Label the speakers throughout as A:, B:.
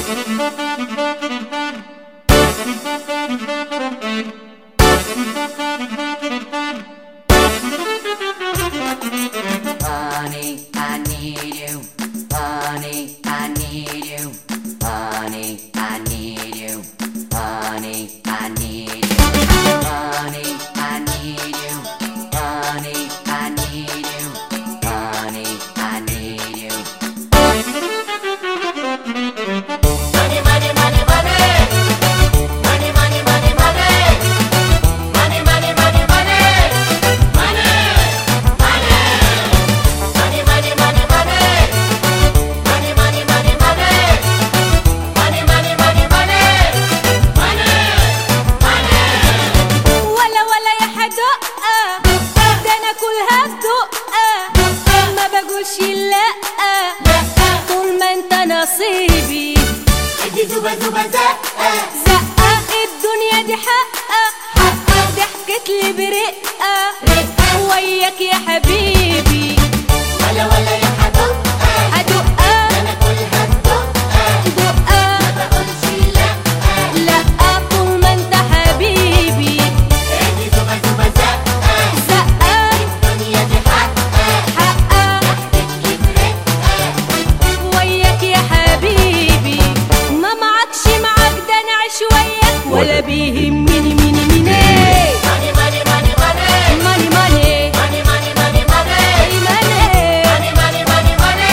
A: نصيبي
B: ادي زوبة زوبة زقة
A: زقة الدنيا دي حقة ضحكت لي برقة وياك يا حبيبي
B: ولا يا هدقة انا كلها بدقة ما بقولش
A: لا طول ما انت حبيبي
B: ادي زوبة زوبة زقة الدنيا دي حقة ضحكت لي برقة
A: وياك يا حبيبي ما معكش معاك ده انا عشوية ولا بيهمني مين
B: ماني ماني ماني ماني
A: ماني
B: ماني ماني ماني ماني
A: ماني
B: ماني ماني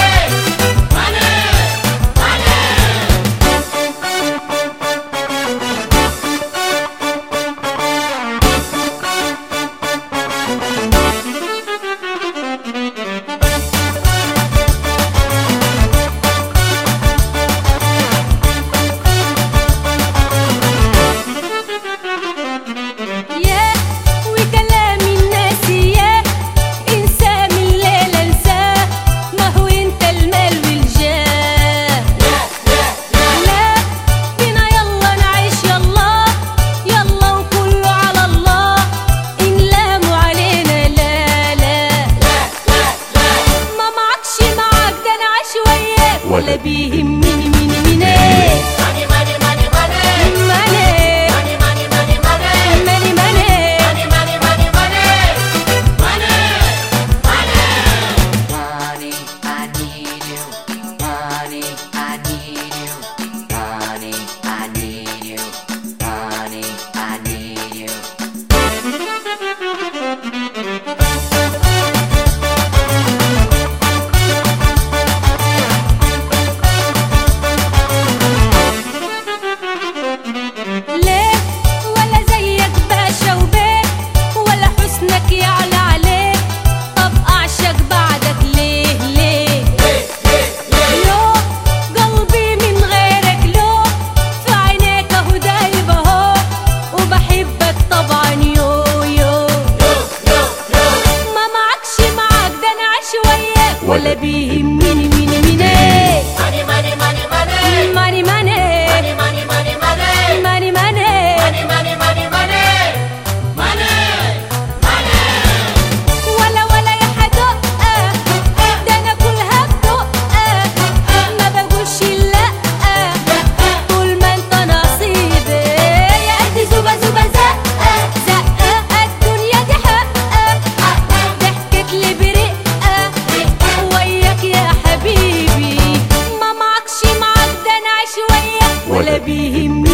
A: يا وكلام الناس يا انسى من الليلة انساه ما هو انت المال والجاه لا بينا يلا نعيش يلا وكله على الله إن لاموا علينا لا ما معكش معاك ده انا عشوية ولا بيهمني مين
B: ماني ماني ماني ماني
A: ماني
B: ماني ماني ماني
A: ماني ليه ولا زيك باشا وبيه ولا حسنك يعلى عليه طب اعشق بعدك ليه لو قلبي من غيرك لو في عينيك اهو دايب اهو وبحبك طبعا يو ما معكش معاك ده انا عشوية ولا بيهمني مين
B: ماني ماني ماني
A: ماني
B: ماني ماني ماني
A: ماني ولا يا حدقة ده انا كلها بدقة ما بقولش لا طول ما انت نصيبي يا قد زوبة زقة الدنيا دي حقة ضحكت لي برقة وياك يا حبيبي ما معكش معاك ده انا عشوية ولا بيهمني